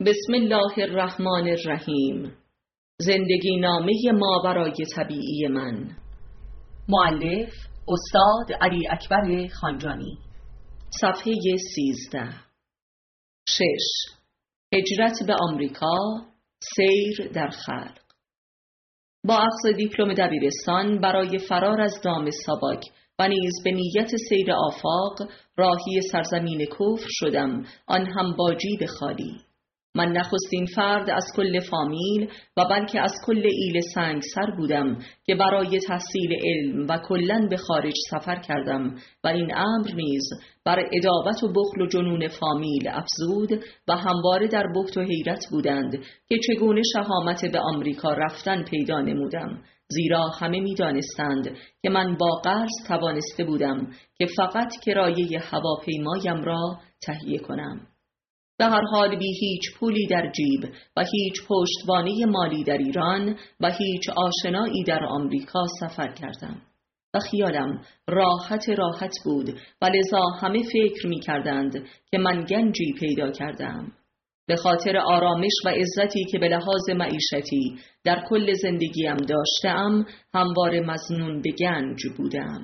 بسم الله الرحمن الرحیم. زندگی نامه ماورای طبیعی من. مؤلف استاد علی اکبر خانجانی. صفحه 13. 6. هجرت به آمریکا، سیر در خلق. با اخذ دیپلم دبیرستان برای فرار از دام ساواک و نیز به نیت سیر آفاق راهی سرزمین کفر شدم، آن هم با جیب خالی. من نخستین فرد از کل فامیل و بلکه از کل ایل سنگسر بودم که برای تحصیل علم و کلاً به خارج سفر کردم و این امر نیز بر عداوت و بخل و جنون فامیل افزود و همواره در بهت و حیرت بودند که چگونه شهامت به آمریکا رفتن پیدا نمودم، زیرا همه می دانستند که من با قرض توانسته بودم که فقط کرایه هواپیمایم را تهیه کنم. به هر حال بی هیچ پولی در جیب و هیچ پشتوانه مالی در ایران و هیچ آشنایی در آمریکا سفر کردم و خیالم راحت بود و لذا همه فکر می کردند که من گنجی پیدا کردم. به خاطر آرامش و عزتی که به لحاظ معیشتی در کل زندگیم داشتم، همواره مظنون به گنج بودم.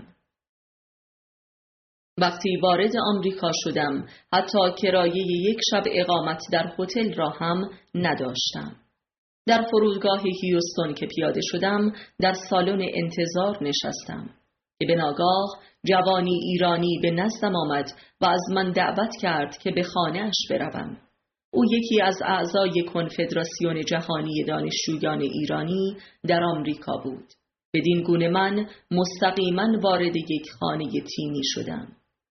وقتی وارد آمریکا شدم حتی کرایه یک شب اقامت در هتل را هم نداشتم. در فرودگاه هیوستون که پیاده شدم در سالن انتظار نشستم که به ناگاه جوانی ایرانی به نزدم آمد و از من دعوت کرد که به خانه‌اش بروم. او یکی از اعضای کنفدراسیون جهانی دانشجویان ایرانی در آمریکا بود. بدین گونه من مستقیما وارد یک خانه تیمی شدم.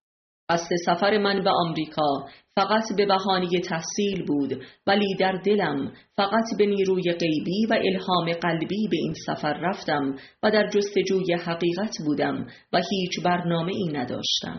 قصد سفر من به آمریکا فقط به بهانه تحصیل بود، ولی در دلم فقط به نیروی غیبی و الهام قلبی به این سفر رفتم و در جستجوی حقیقت بودم و هیچ برنامه‌ای نداشتم.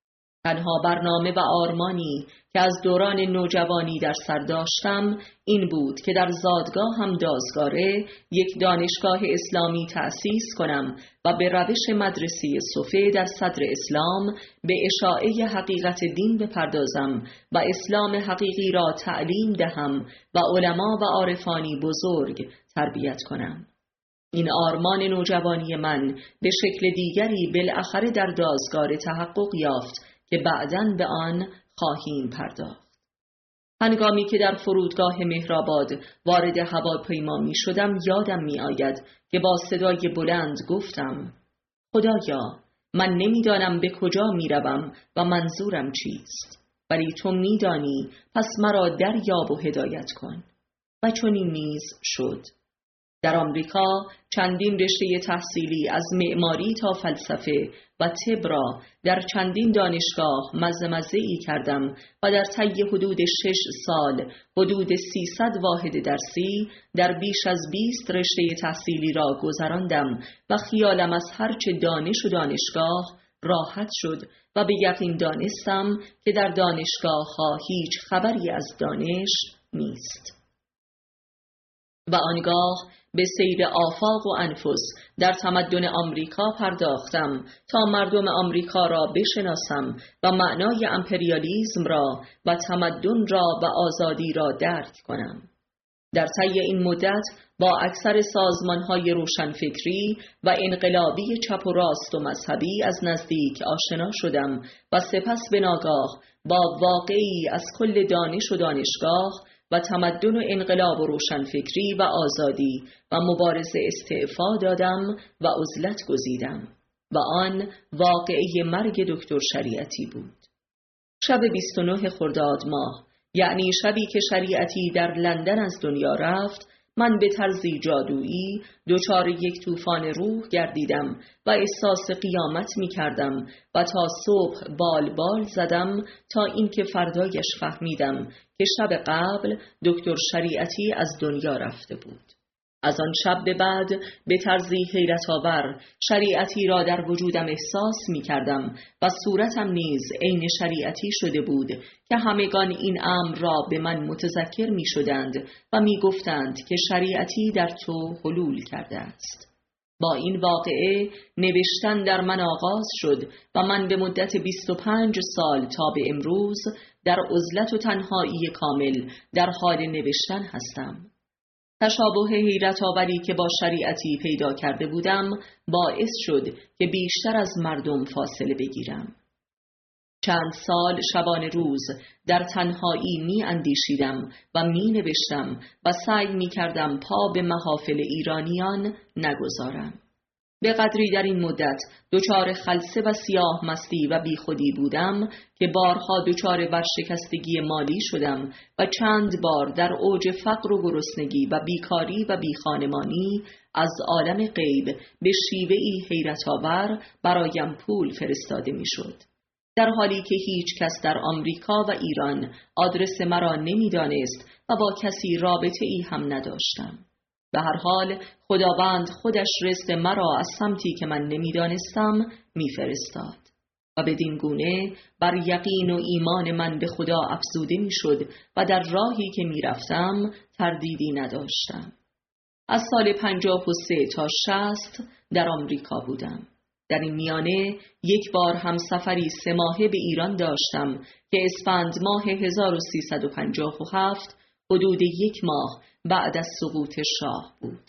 تنها برنامه و آرمانی که از دوران نوجوانی در سر داشتم این بود که در زادگاه هم دازگاره یک دانشگاه اسلامی تأسیس کنم و به روش مدرسه صفه در صدر اسلام به اشاعه حقیقت دین بپردازم و اسلام حقیقی را تعلیم دهم و علما و عارفانی بزرگ تربیت کنم. این آرمان نوجوانی من به شکل دیگری بالاخره در دازگاره تحقق یافت که بعداً به آن خواهیم پرداخت. هنگامی که در فرودگاه مهرآباد وارد هواپیما می شدم یادم می آید که با صدای بلند گفتم: خدایا، من نمیدانم به کجا می روم و منظورم چیست، ولی تو می دانی، پس مرا دریاب و هدایت کن. و چنین نیز شد. در آمریکا چندین رشته تحصیلی از معماری تا فلسفه و طب را در چندین دانشگاه مزه‌ای کردم و در طی حدود 6 سال حدود 300 واحد درسی در بیش از 20 رشته تحصیلی را گذراندم و خیالم از هرچه دانش و دانشگاه راحت شد و به یقین دانستم که در دانشگاه ها هیچ خبری از دانش نیست. و آنگاه به سیر آفاق و انفس در تمدن آمریکا پرداختم تا مردم آمریکا را بشناسم و معنای امپریالیسم را و تمدن را و آزادی را درک کنم. در طی این مدت با اکثر سازمان‌های روشنفکری و انقلابی چپ و راست و مذهبی از نزدیک آشنا شدم و سپس به ناگاه با واقعی از کل دانش و دانشگاه و تمدن و انقلاب و روشنفکری و آزادی و مبارزه استعفا دادم و عزلت گزیدم و آن واقعه مرگ دکتر شریعتی بود. شب 29 خرداد ماه، یعنی شبی که شریعتی در لندن از دنیا رفت، من به طرزی جادویی دچار یک طوفان روح گردیدم و احساس قیامت می کردم و تا صبح بال زدم تا اینکه فردایش فهمیدم که شب قبل دکتر شریعتی از دنیا رفته بود. از آن شب به بعد به طرزی حیرت آور شریعتی را در وجودم احساس می کردم و صورتم نیز عین شریعتی شده بود که همگان این امر را به من متذکر می شدند و می گفتند که شریعتی در تو حلول کرده است. با این واقعه نوشتن در من آغاز شد و من به مدت 25 سال تا به امروز در عزلت و تنهایی کامل در حال نوشتن هستم. تشابه حیرت آوری که با شریعتی پیدا کرده بودم باعث شد که بیشتر از مردم فاصله بگیرم. چند سال شبانه روز در تنهایی می اندیشیدم و می نوشتم و سعی می کردم پا به محافل ایرانیان نگذارم. به قدری در این مدت دچار خلسه و سیاه مستی و بیخودی بودم که بارها دچار ورشکستگی مالی شدم و چند بار در اوج فقر و گرسنگی و بیکاری و بیخانمانی از عالم غیب به شیوهی حیرت آور برایم پول فرستاده می شد. در حالی که هیچ کس در آمریکا و ایران آدرس مرا نمی دانست و با کسی رابطه ای هم نداشتم. به هر حال خداوند خودش رزق مرا از سمتی که من نمی دانستم می فرستاد و بدین گونه بر یقین و ایمان من به خدا افزوده می شد و در راهی که می رفتم تردیدی نداشتم. از سال 53 تا 60 در آمریکا بودم. در این میانه یک بار هم سفری 3 ماهه به ایران داشتم که اسفند ماه 1357 حدود 1 ماه بعد از سقوط شاه بود.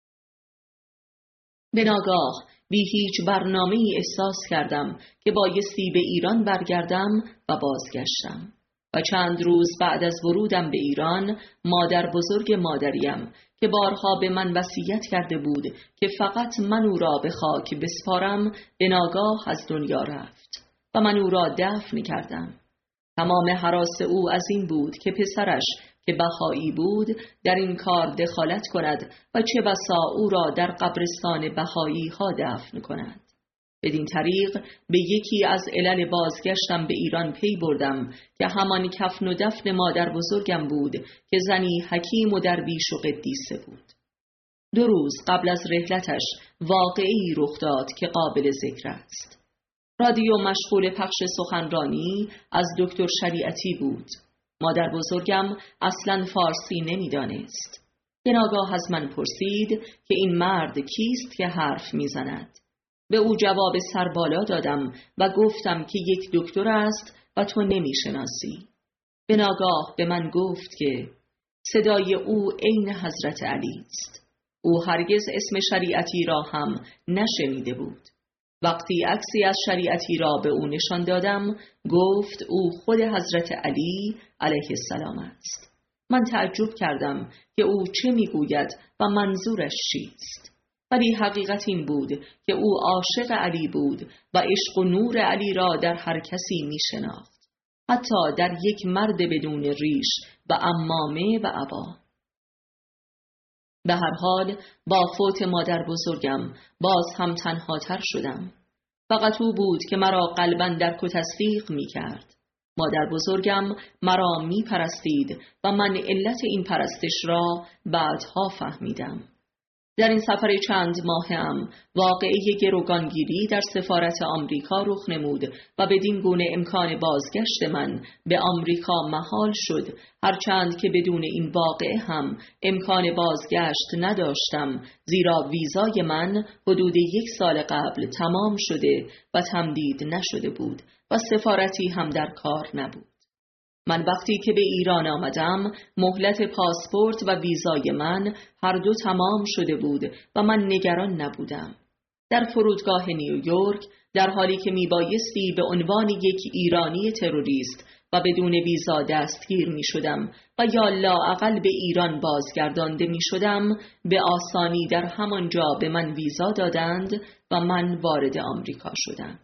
به ناگاه بی هیچ برنامه‌ای احساس کردم که بایستی به ایران برگردم و بازگشتم. و چند روز بعد از ورودم به ایران مادر بزرگ مادریم که بارها به من وصیت کرده بود که فقط من او را به خاک بسپارم به ناگاه از دنیا رفت و من او را دفن کردم. تمام هراس او از این بود که پسرش که بهایی بود در این کار دخالت کند و چه بسا او را در قبرستان بهایی ها دفن کند. بدین طریق به یکی از علل بازگشتم به ایران پی بردم که همان کفن و دفن مادر بزرگم بود که زنی حکیم و درویش و قدیسه بود. 2 روز قبل از رحلتش واقعی رخ داد که قابل ذکر است. رادیو مشغول پخش سخنرانی از دکتر شریعتی بود. مادر بزرگم اصلاً فارسی نمی‌دانست. به ناگاه از من پرسید که این مرد کیست که حرف می‌زند. به او جواب سربالا دادم و گفتم که یک دکتر است و تو نمی‌شناسی. به ناگاه به من گفت که صدای او عین حضرت علی است. او هرگز اسم شریعتی را هم نشنیده بود. وقتی عکسی از شریعتی را به او نشان دادم گفت او خود حضرت علی علیه السلام است. من تعجب کردم که او چه میگوید و منظورش چیست. ولی حقیقت این بود که او عاشق علی بود و عشق و نور علی را در هر کسی میشناخت، حتی در یک مرد بدون ریش و عمامه و عبا. به هر حال با فوت مادر بزرگم باز هم تنها تر شدم. فقط او بود که مرا قلباً درک و تصدیق می کرد. مادر بزرگم مرا می پرستید و من علت این پرستش را بعدها فهمیدم. در این سفر چند ماهه‌ام واقعه گروگانگیری در سفارت آمریکا رخ نمود و بدین گونه امکان بازگشت من به آمریکا محال شد، هرچند که بدون این واقعه هم امکان بازگشت نداشتم، زیرا ویزای من حدود 1 سال قبل تمام شده و تمدید نشده بود و سفارتی هم در کار نبود. من وقتی که به ایران آمدم مهلت پاسپورت و ویزای من هر دو تمام شده بود و من نگران نبودم. در فرودگاه نیویورک در حالی که میبایستی به عنوان یک ایرانی تروریست و بدون ویزا دستگیر می شدم و یا لااقل به ایران بازگردانده می شدم، به آسانی در همان جا به من ویزا دادند و من وارد آمریکا شدم.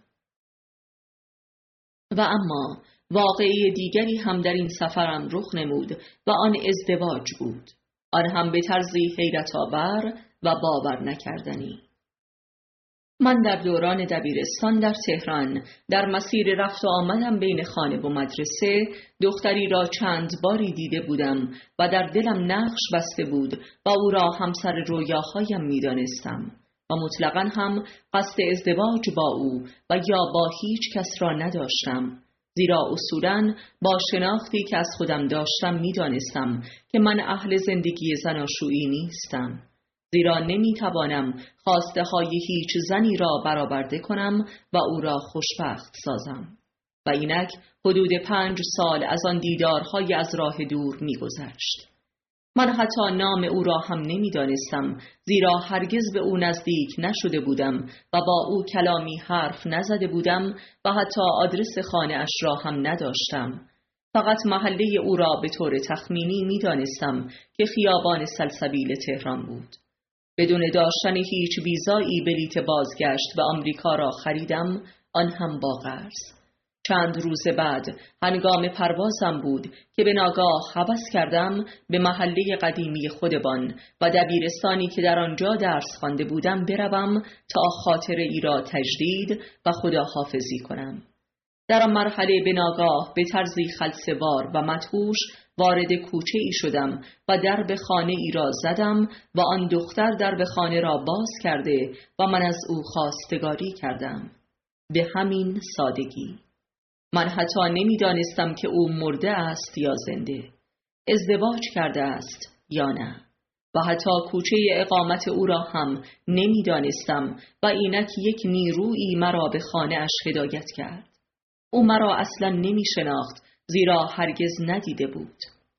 و اما واقعه دیگری هم در این سفرم رخ نمود و آن ازدواج بود، آن هم به طرزی حیرت آور و باور نکردنی. من در دوران دبیرستان در تهران در مسیر رفت و آمدم بین خانه و مدرسه دختری را چند باری دیده بودم و در دلم نقش بسته بود و او را همسر رویاهایم می دانستم و مطلقاً هم قصد ازدواج با او و یا با هیچ کس را نداشتم، زیرا اصولاً با شناختی که از خودم داشتم می دانستم که من اهل زندگی زناشویی نیستم. زیرا نمیتوانم خواسته های هیچ زنی را برآورده کنم و او را خوشبخت سازم. و اینک حدود 5 سال از آن دیدارهای از راه دور میگذشت. من حتی نام او را هم نمیدانستم، زیرا هرگز به او نزدیک نشده بودم و با او کلامی حرف نزده بودم و حتی آدرس خانه اش را هم نداشتم. فقط محله او را به طور تخمینی میدانستم که خیابان سلسبیل تهران بود. بدون داشتن هیچ ویزایی بلیت بازگشت به آمریکا را خریدم، آن هم با قرض. چند روز بعد هنگام پروازم بود که به ناگاه هوس کردم به محله قدیمی خودمان و دبیرستانی که در آنجا درس خوانده بودم بروم تا خاطره ای را تجدید و خداحافظی کنم. در آن مرحله به ناگاه به طرزی خلسه‌وار و مدهوش وارد کوچه ای شدم و درب خانه ای را زدم و آن دختر درب خانه را باز کرده و من از او خواستگاری کردم. به همین سادگی. من حتی نمیدانستم که او مرده است یا زنده، ازدواج کرده است یا نه، و حتی کوچه اقامت او را هم نمیدانستم و اینک یک نیرویی مرا به خانه اش هدایت کرد. او مرا اصلا نمی شناخت، زیرا هرگز ندیده بود.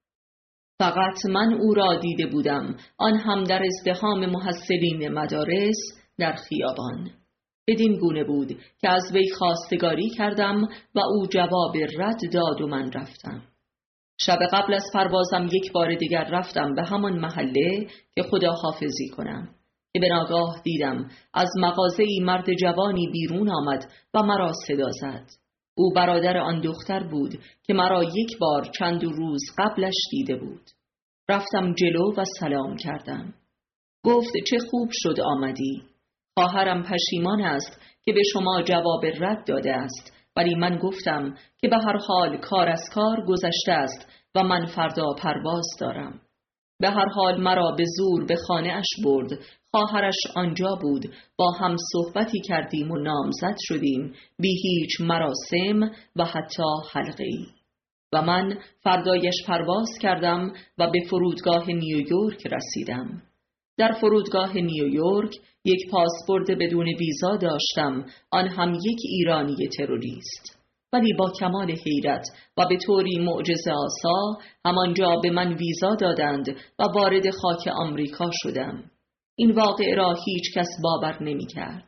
فقط من او را دیده بودم، آن هم در ازدحام محصلین مدارس در خیابان. بدین گونه بود که از وی خواستگاری کردم و او جواب رد داد و من رفتم. شب قبل از پروازم یک بار دیگر رفتم به همان محله که خداحافظی کنم که به ناگاه دیدم از مغازه‌ای مرد جوانی بیرون آمد و مرا صدا زد. او برادر آن دختر بود که مرا یک بار چند روز قبلش دیده بود. رفتم جلو و سلام کردم. گفت چه خوب شد آمدی. خواهرم پشیمان است که به شما جواب رد داده است، ولی من گفتم که به هر حال کار از کار گذشته است و من فردا پرواز دارم. به هر حال مرا به زور به خانه اش برد. خواهرش آنجا بود، با هم صحبتی کردیم و نامزد شدیم بی هیچ مراسم و حتی حلقه‌ای. و من فردایش پرواز کردم و به فرودگاه نیویورک رسیدم. در فرودگاه نیویورک یک پاسپورت بدون ویزا داشتم، آن هم یک ایرانی تروریست. ولی با کمال حیرت و به طوری معجزه آسا همانجا به من ویزا دادند و وارد خاک آمریکا شدم. این واقعه را هیچ کس باور نمی کرد.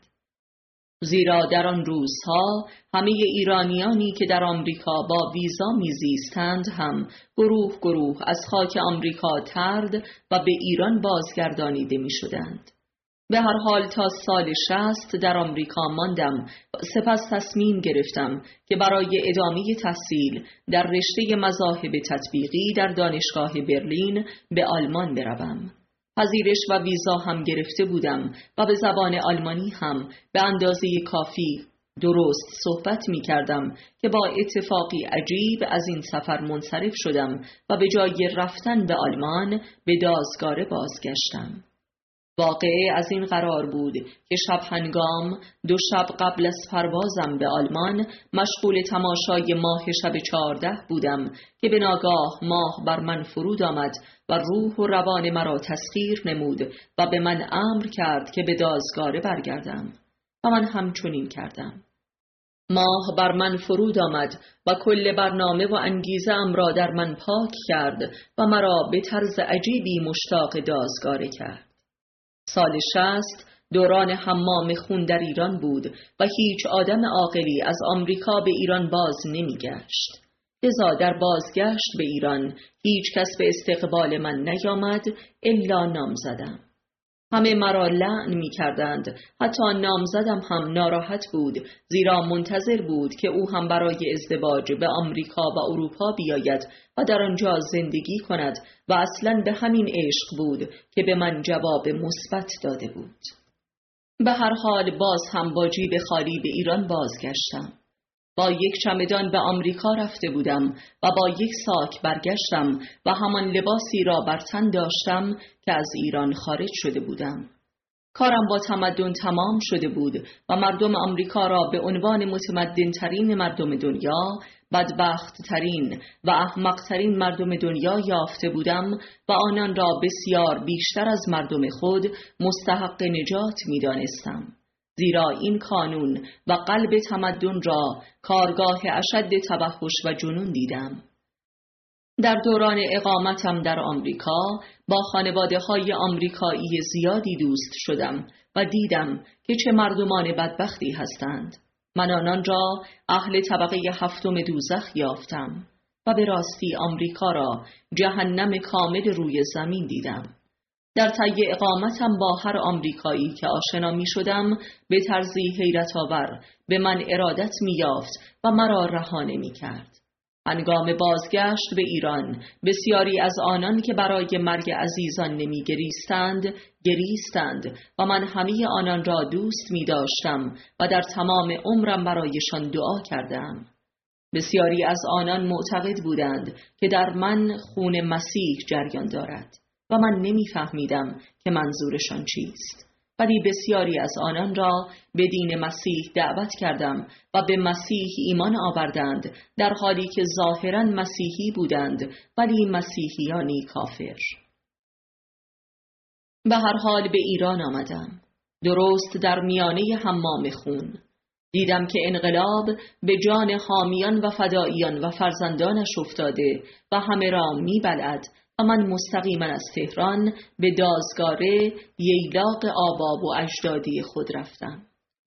زیرا در آن روزها همه ایرانیانی که در آمریکا با ویزا میزیستند هم گروه گروه از خاک آمریکا طرد و به ایران بازگردانیده می شدند. به هر حال تا سال 60 در آمریکا ماندم، سپس تصمیم گرفتم که برای ادامه تحصیل در رشته مذاهب تطبیقی در دانشگاه برلین به آلمان بروم. پذیرش و ویزا هم گرفته بودم و به زبان آلمانی هم به اندازه کافی درست صحبت می کردم که با اتفاقی عجیب از این سفر منصرف شدم و به جای رفتن به آلمان به دازگاره بازگشتم. واقعه از این قرار بود که شب هنگام 2 شب قبل از پروازم به آلمان مشغول تماشای ماه شب 14 بودم که به ناگاه ماه بر من فرود آمد و روح و روان مرا تسخیر نمود و به من امر کرد که به دازگاره برگردم و من همچنین کردم. ماه بر من فرود آمد و کل برنامه و انگیزه‌ام را در من پاک کرد و مرا به طرز عجیبی مشتاق دازگاره کرد. سال 60 دوران حمام خون در ایران بود و هیچ آدم عاقلی از آمریکا به ایران باز نمی گشت. لذا در بازگشت به ایران هیچ کس به استقبال من نیامد الا نامزدم. همه مرا لعن می کردند، حتی نامزدم هم ناراحت بود، زیرا منتظر بود که او هم برای ازدواج به آمریکا و اروپا بیاید و در آنجا زندگی کند و اصلاً به همین عشق بود که به من جواب مثبت داده بود. به هر حال باز هم با جیب خالی به ایران بازگشتم. با یک چمدان به آمریکا رفته بودم و با یک ساک برگشتم و همان لباسی را بر تن داشتم که از ایران خارج شده بودم. کارم با تمدن تمام شده بود و مردم آمریکا را به عنوان متمدن ترین مردم دنیا، بدبخت ترین و احمق ترین مردم دنیا یافته بودم و آنان را بسیار بیشتر از مردم خود مستحق نجات می دانستم. زیرا این قانون و قلب تمدن را کارگاه اشد توحش و جنون دیدم. در دوران اقامتم در آمریکا با خانواده‌های آمریکایی زیادی دوست شدم و دیدم که چه مردمان بدبختی هستند. من آنان را اهل طبقه هفتم دوزخ یافتم و به راستی آمریکا را جهنم کامل روی زمین دیدم. در طی اقامتم با هر آمریکایی که آشنا می شدم به طرزی حیرت آور به من ارادت می یافت و مرا رها نمی کرد. هنگام بازگشت به ایران بسیاری از آنان که برای مرگ عزیزان نمی گریستند و من همه آنان را دوست می داشتم و در تمام عمرم برایشان دعا کردم. بسیاری از آنان معتقد بودند که در من خون مسیح جریان دارد و من نمی فهمیدم که منظورشان چیست. ولی بسیاری از آنان را به دین مسیح دعوت کردم و به مسیح ایمان آوردند، در حالی که ظاهراً مسیحی بودند ولی مسیحیانی کافر. به هر حال به ایران آمدم، درست در میانه حمام خون. دیدم که انقلاب به جان حامیان و فداییان و فرزندانش افتاده و همه را می‌بلعد و من مستقیما از تهران به دازگاره ییلاق آباب و اجدادی خود رفتم.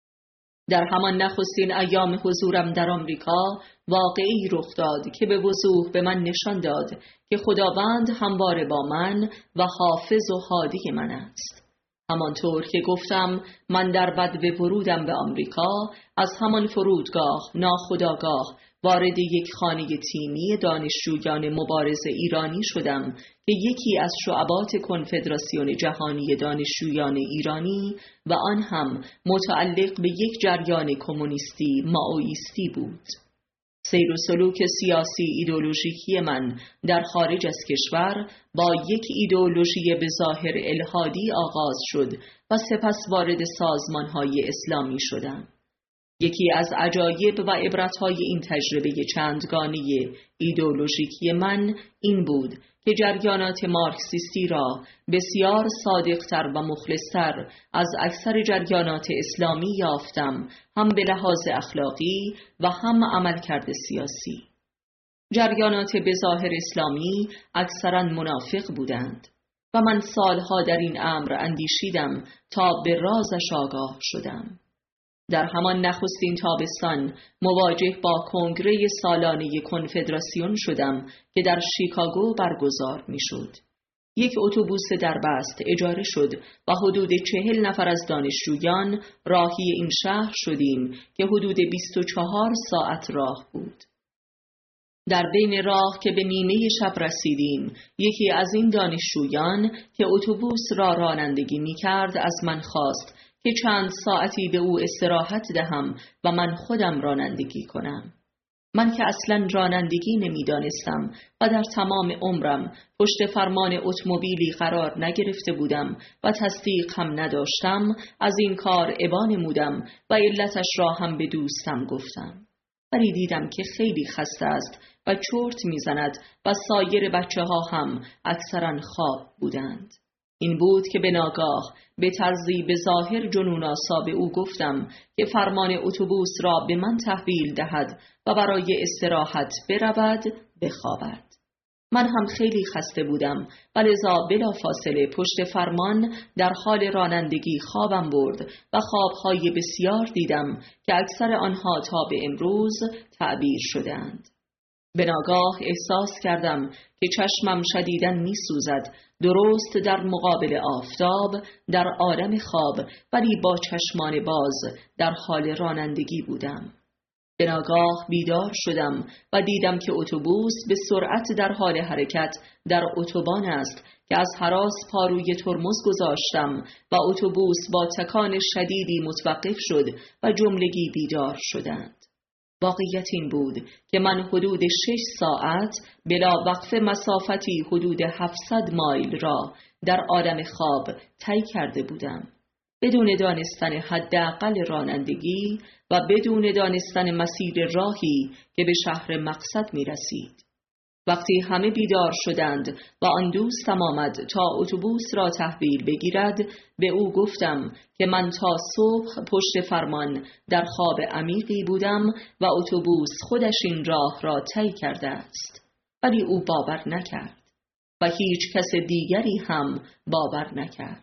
در همان نخستین ایام حضورم در آمریکا واقعی رخ داد که به وضوح به من نشان داد که خداوند همواره با من و حافظ و هادی من است. همانطور که گفتم، من در بدو ورودم به آمریکا از همان فرودگاه ناخودآگاه وارد یک خانه تیمی دانشجویان مبارز ایرانی شدم که یکی از شعبات کنفدراسیون جهانی دانشجویان ایرانی و آن هم متعلق به یک جریان کمونیستی مائویستی بود. سیر و سلوک سیاسی ایدئولوژیکی من در خارج از کشور با یک ایدئولوژی به ظاهر الحادی آغاز شد و سپس وارد سازمان‌های اسلامی شدم. یکی از عجایب و عبرت‌های این تجربه چندگانه ایدئولوژیکی من این بود که جریانات مارکسیستی را بسیار صادق‌تر و مخلص‌تر از اکثر جریانات اسلامی یافتم، هم به لحاظ اخلاقی و هم عملکرد سیاسی. جریانات به ظاهر اسلامی اکثراً منافق بودند و من سالها در این امر اندیشیدم تا به رازش آگاه شدم. در همان نخستین تابستان مواجه با کنگره سالانه کنفدراسیون شدم که در شیکاگو برگزار می شد. یک اتوبوس دربست اجاره شد و حدود 40 نفر از دانشجویان راهی این شهر شدیم که حدود 24 ساعت راه بود. در بین راه که به نیمه شب رسیدیم، یکی از این دانشجویان که اتوبوس را رانندگی می کرد از من خواست که چند ساعتی به او استراحت دهم و من خودم رانندگی کنم. من که اصلاً رانندگی نمی‌دانستم و در تمام عمرم پشت فرمان اتومبیلی قرار نگرفته بودم و تصدیق هم نداشتم، از این کار ابا نمودم و علتش را هم به دوستم گفتم. ولی دیدم که خیلی خسته است و چرت می‌زند و سایر بچه‌ها هم اکثراً خواب بودند. این بود که به ناگاه به طرزی به ظاهر جنون‌آسا به او گفتم که فرمان اتوبوس را به من تحویل دهد و برای استراحت برود بخوابد. من هم خیلی خسته بودم و لذا بلافاصله پشت فرمان در حال رانندگی خوابم برد و خوابهای بسیار دیدم که اکثر آنها تا به امروز تعبیر شدند. به ناگاه احساس کردم که چشمم شدیداً می سوزد، درست در مقابل آفتاب در عالم خواب، ولی با چشمان باز در حال رانندگی بودم. به ناگاه بیدار شدم و دیدم که اتوبوس به سرعت در حال حرکت در اتوبان است که از هراس پا روی ترمز گذاشتم و اتوبوس با تکان شدیدی متوقف شد و جملگی بیدار شدند. واقعیت این بود که من حدود 6 ساعت بلا وقف مسافتی حدود 700 مایل را در عالم خواب طی کرده بودم. بدون دانستن حداقل رانندگی و بدون دانستن مسیر راهی که به شهر مقصد می رسید. وقتی همه بیدار شدند و آن دوستم آمد تا اتوبوس را تحویل بگیرد، به او گفتم که من تا صبح پشت فرمان در خواب عمیقی بودم و اتوبوس خودش این راه را طی کرده است. ولی او باور نکرد و هیچ کس دیگری هم باور نکرد.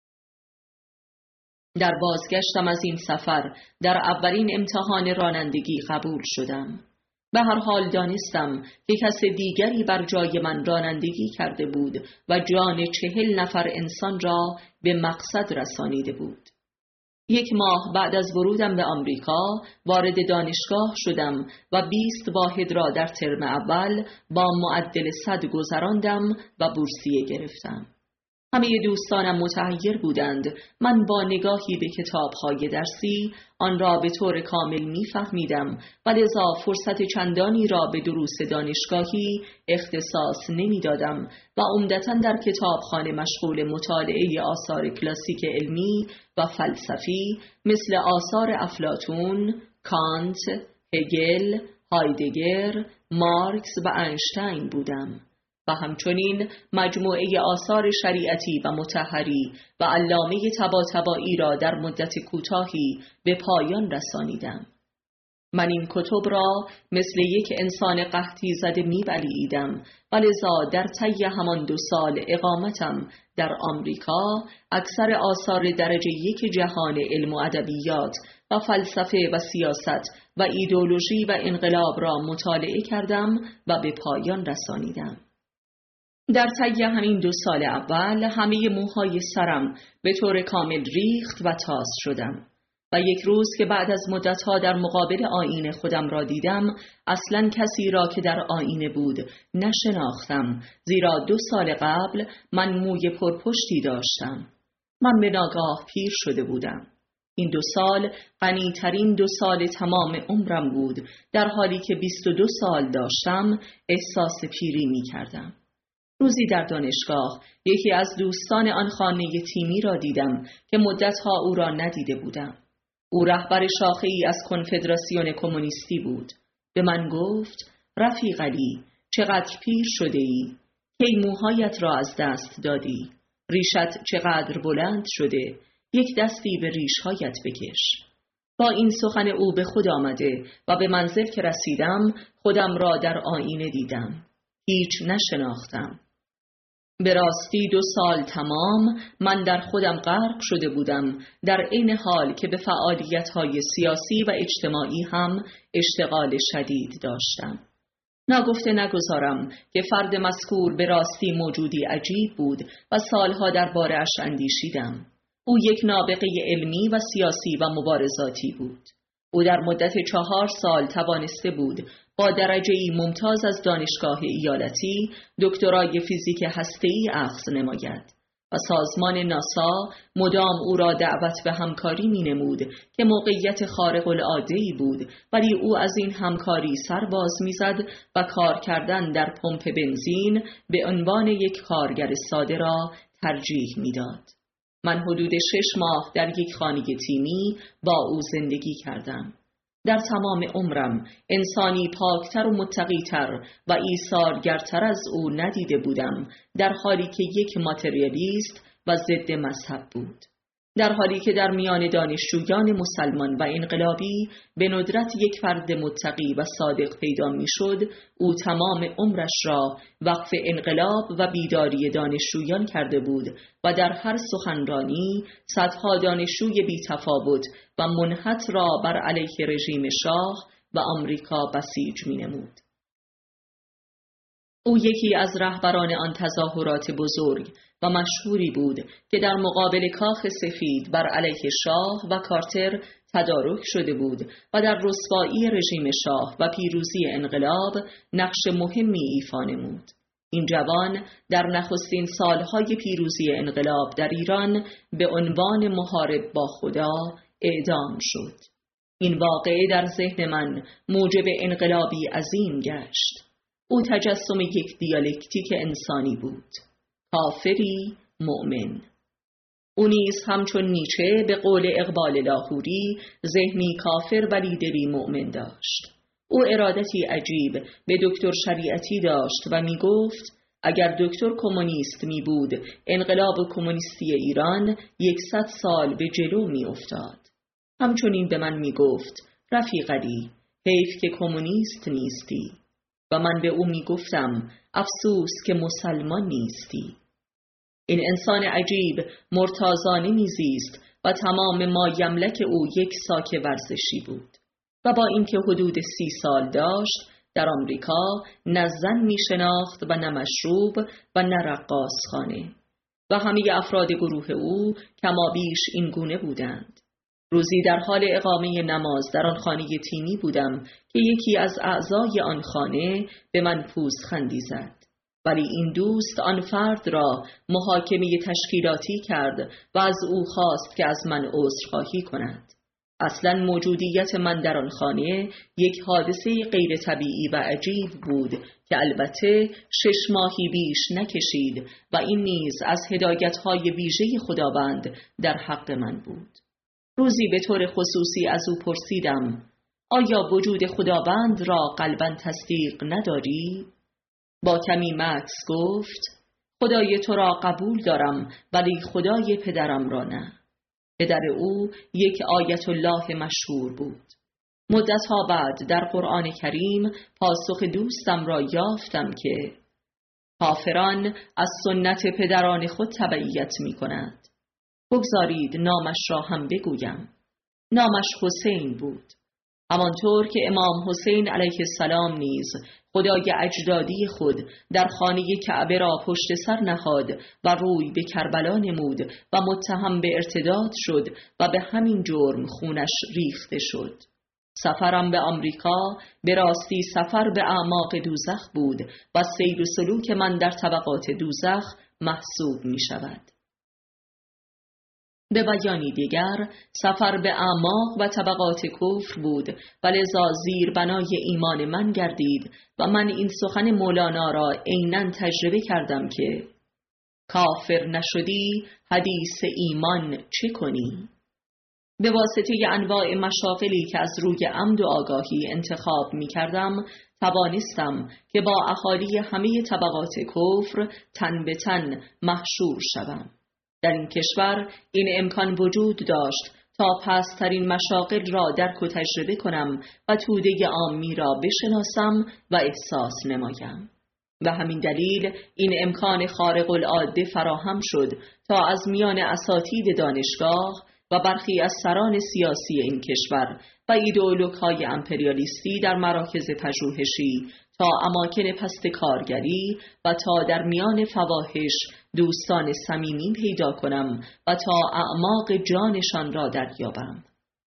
در بازگشتم از این سفر در اولین امتحان رانندگی قبول شدم. به هر حال دانستم که کس دیگری بر جای من رانندگی کرده بود و جان 40 نفر انسان را به مقصد رسانیده بود. 1 ماه بعد از ورودم به آمریکا وارد دانشگاه شدم و 20 واحد را در ترم اول با معدل 100 گذراندم و بورسیه گرفتم. همه دوستانم متحیر بودند. من با نگاهی به کتاب‌های درسی آن را به طور کامل می‌فهمیدم و لذا فرصت چندانی را به دروس دانشگاهی اختصاص نمی‌دادم و عمدتاً در کتابخانه مشغول مطالعه آثار کلاسیک علمی و فلسفی مثل آثار افلاطون، کانت، هگل، هایدگر، مارکس و اینشتین بودم و همچنین مجموعه آثار شریعتی و مطهری و علامه طباطبایی را در مدت کوتاهی به پایان رسانیدم. من این کتب را مثل یک انسان قحطی زده می‌بلعیدم و لذا در طی همان 2 سال اقامتم در آمریکا اکثر آثار درجه 1 جهان علم و ادبیات و فلسفه و سیاست و ایدئولوژی و انقلاب را مطالعه کردم و به پایان رسانیدم. در طی همین 2 سال اول همه موهای سرم به طور کامل ریخت و تاز شدم و یک روز که بعد از مدتها در مقابل آینه خودم را دیدم اصلاً کسی را که در آینه بود نشناختم، زیرا 2 سال قبل من موی پرپشتی داشتم. من به ناگاه پیر شده بودم. این 2 سال غنی‌ترین 2 سال تمام عمرم بود، در حالی که 22 سال داشتم احساس پیری می کردم. روزی در دانشگاه یکی از دوستان آن خانه تیمی را دیدم که مدتها او را ندیده بودم. او رهبر شاخه‌ای از کنفدراسیون کمونیستی بود. به من گفت: رفیق علی، چقدر پیر شده ای؟ کی موهایت را از دست دادی؟ ریشت چقدر بلند شده؟ یک دستی به ریشهایت بکش. با این سخن او به خود آمده و به منزل که رسیدم خودم را در آینه دیدم. هیچ نشناختم. به راستی 2 سال تمام من در خودم غرق شده بودم، در عین حال که به فعالیت‌های سیاسی و اجتماعی هم اشتغال شدید داشتم. ناگفته نگذارم که فرد مذکور به راستی موجودی عجیب بود و سالها درباره‌اش اندیشیدم. او یک نابغه علمی و سیاسی و مبارزاتی بود. او در مدت 4 سال توانسته بود با درجه‌ای ممتاز از دانشگاه ایالتی دکترای فیزیک هسته‌ای اخذ نماید و سازمان ناسا مدام او را دعوت به همکاری می‌نمود که موقعیت خارق العاده‌ای بود، ولی او از این همکاری سر باز می‌زد و کار کردن در پمپ بنزین به عنوان یک کارگر ساده را ترجیح می‌داد. من حدود 6 ماه در یک خانه تیمی با او زندگی کردم. در تمام عمرم انسانی پاکتر و متقی‌تر و ایثارگرتر از او ندیده بودم، در حالی که یک ماتریالیست و ضد مذهب بود. در حالی که در میان دانشجویان مسلمان و انقلابی به ندرت یک فرد متقی و صادق پیدا میشد، او تمام عمرش را وقف انقلاب و بیداری دانشجویان کرده بود و در هر سخنرانی صدها دانشجوی بی‌تفاوت و منحط را بر علیه رژیم شاه و آمریکا بسیج می‌نمود. او یکی از رهبران آن تظاهرات بزرگ و مشهوری بود که در مقابل کاخ سفید بر علیه شاه و کارتر تدارک شده بود و در رسوایی رژیم شاه و پیروزی انقلاب نقش مهمی ایفا نمود. این جوان در نخستین سالهای پیروزی انقلاب در ایران به عنوان محارب با خدا اعدام شد. این واقعه در ذهن من موجب انقلابی عظیم گشت. او تجسم یک دیالکتیک انسانی بود. کافری مؤمن. او نیز همچون نیچه به قول اقبال لاهوری ذهنی کافر ولی دلی مؤمن داشت. او ارادتی عجیب به دکتر شریعتی داشت و می گفت اگر دکتر کمونیست می بود انقلاب کمونیستی ایران 100 سال به جلو می افتاد. همچنین به من می گفت رفیق علی حیف که کمونیست نیستی و من به او می گفتم افسوس که مسلمان نیستی. این انسان عجیب مرتازانه میزیست و تمام ما یملک او یک ساک ورزشی بود و با اینکه حدود 30 سال داشت در آمریکا نه زن می شناخت و نه مشروب و نه رقاصخانه و همه افراد گروه او کمابیش این گونه بودند. روزی در حال اقامه نماز در آن خانه تیمی بودم که یکی از اعضای آن خانه به من پوزخندی زد، ولی این دوست آن فرد را محاکمه تشکیلاتی کرد و از او خواست که از من عذرخواهی کند. اصلا موجودیت من در آن خانه یک حادثه غیر طبیعی و عجیب بود که البته 6 ماهی بیش نکشید و این نیز از هدایت‌های ویژه خداوند در حق من بود. روزی به طور خصوصی از او پرسیدم آیا وجود خداوند را قلباً تصدیق نداری؟ با کمی مکث گفت خدای تو را قبول دارم ولی خدای پدرم را نه. پدر او یک آیت الله مشهور بود. مدتها بعد در قرآن کریم پاسخ دوستم را یافتم که کافران از سنت پدران خود تبعیت می کند. بگذارید نامش را هم بگویم. نامش حسین بود. همانطور که امام حسین علیه السلام نیز خدای اجدادی خود در خانه کعبه را پشت سر نهاد و روی به کربلا نمود و متهم به ارتداد شد و به همین جرم خونش ریخته شد. سفرم به آمریکا به راستی سفر به اعماق دوزخ بود و سیر و سلوک من در طبقات دوزخ محسوب می شود. به بیانی دیگر سفر به اعماق و طبقات کفر بود و لذا زیر بنای ایمان من گردید و من این سخن مولانا را عیناً تجربه کردم که کافر نشدی حدیث ایمان چه کنی؟ به واسطه انواع مشاغلی که از روی عمد و آگاهی انتخاب می کردم توانستم که با اهالی همه طبقات کفر تن به تن محشور شوم. در این کشور این امکان وجود داشت تا پست‌ترین مشاغل را درک و تجربه کنم و توده عامی را بشناسم و احساس نمایم. و همین دلیل این امکان خارق العاده فراهم شد تا از میان اساتید دانشگاه و برخی از سران سیاسی این کشور و ایدئولوژهای امپریالیستی در مراکز پژوهشی تا اماکن پست کارگری و تا در میان فواحش دوستان صمیمی پیدا کنم و تا اعماق جانشان را دریابم.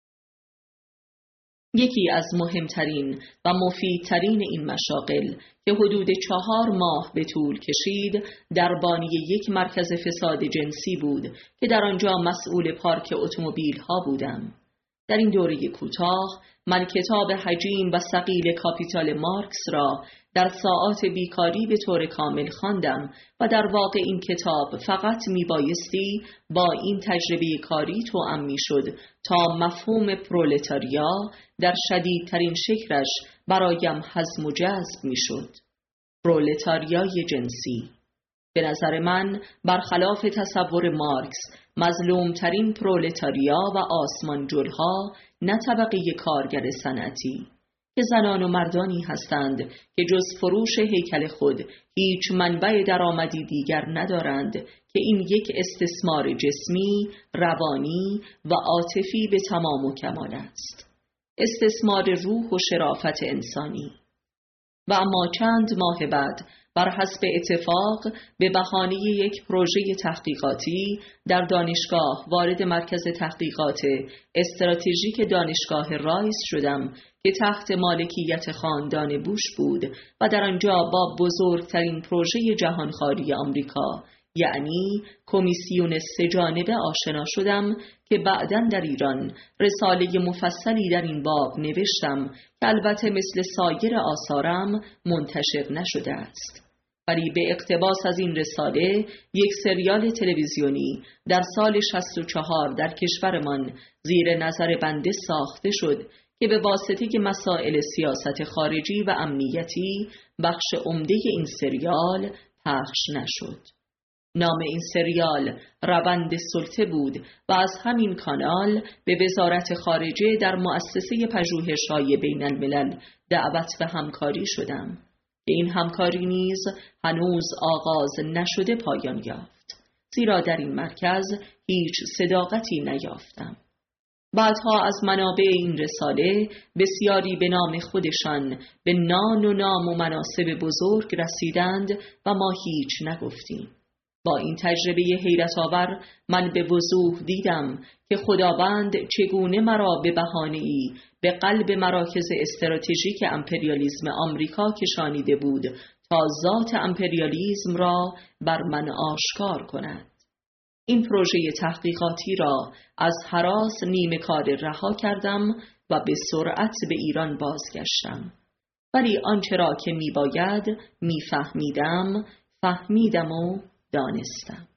یکی از مهمترین و مفیدترین این مشاغل که حدود 4 ماه به طول کشید دربانی یک مرکز فساد جنسی بود که در آنجا مسئول پارک اتومبیل ها بودم. در این دوره کوتاه من کتاب حجیم و ثقیل کاپیتال مارکس را در ساعات بیکاری به طور کامل خواندم و در واقع این کتاب فقط میبایستی با این تجربه کاری توأم میشد تا مفهوم پرولتاریا در شدیدترین شکلش برایم هضم و جذب میشد. پرولتاریای جنسی به نظر من برخلاف تصور مارکس مظلومترین پرولتاریا و آسمان جلها نه طبقه کارگر صنعتی که زنان و مردانی هستند که جز فروش هیکل خود هیچ منبع درآمدی دیگر ندارند که این یک استثمار جسمی، روانی و عاطفی به تمام و کمال است. استثمار روح و شرافت انسانی. و اما چند ماه بعد بر حسب اتفاق به بهانه یک پروژه تحقیقاتی در دانشگاه وارد مرکز تحقیقات استراتژیک دانشگاه رایس شدم که تحت مالکیت خاندان بوش بود و در آنجا با بزرگترین پروژه جهانخواری آمریکا یعنی کمیسیون 3 جانبه آشنا شدم که بعداً در ایران رساله مفصلی در این باب نوشتم که البته مثل سایر آثارم منتشر نشده است. ولی به اقتباس از این رساله یک سریال تلویزیونی در سال 64 در کشورمان زیر نظر بنده ساخته شد که به واسطه مسائل سیاست خارجی و امنیتی بخش عمده این سریال پخش نشد. نام این سریال روند سلطه بود و از همین کانال به وزارت خارجه در مؤسسه پژوهش‌های بین الملل دعوت به همکاری شدم که این همکاری نیز هنوز آغاز نشده پایان یافت، زیرا در این مرکز هیچ صداقتی نیافتم. بعدها از منابع این رساله بسیاری به نام خودشان به نام و مناصب بزرگ رسیدند و ما هیچ نگفتیم. با این تجربه حیرت آور من به وضوح دیدم که خداوند چگونه مرا به بهانه‌ای به قلب مراکز استراتژیک امپریالیسم آمریکا کشانیده بود تا ذات امپریالیسم را بر من آشکار کند. این پروژه تحقیقاتی را از هراس نیمه کار رها کردم و به سرعت به ایران بازگشتم. ولی آنچه را که میباید میفهمیدم، فهمیدم و دانستم.